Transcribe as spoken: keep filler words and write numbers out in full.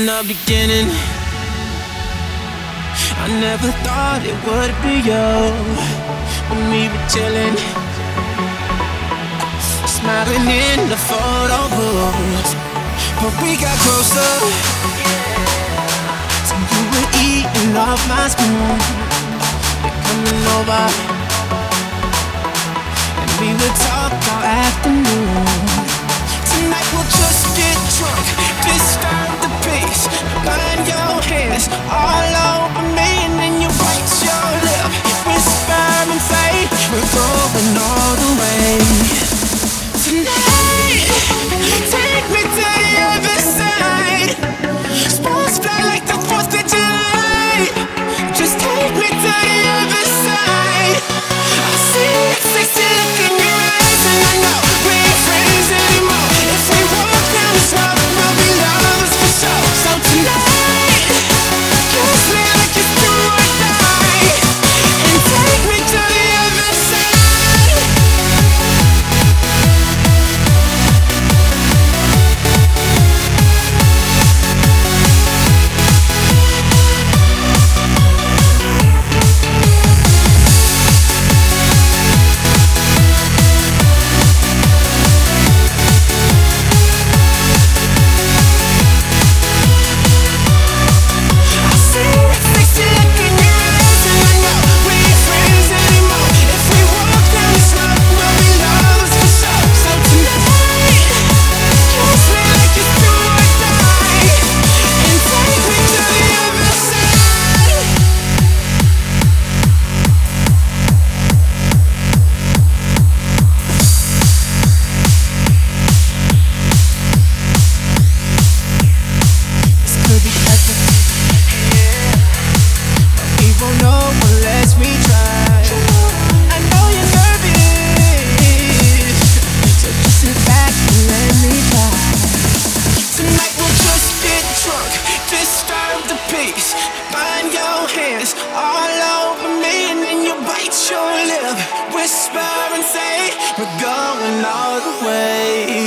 the beginning. I never thought it would be you when we were chilling, smiling in the photo booth. But we got closer, so you were eating off my spoon. You're coming over, and we would talk all afternoon. Tonight we'll just get drunk, disturb the peace, burn your hands all over me, and then you bite your lip, whisper and say we're going all the way. Tonight, take me to the other side. Sparks fly like the fourth of July. Just take me to the other side. I see it, sexy look in your eyes, and I know we ain't friends anymore. If we walk down this road, we'll be lovers for sure. So tonight, kiss me like it's do or die, and take me to the other side. Whisper and say we're going all the way.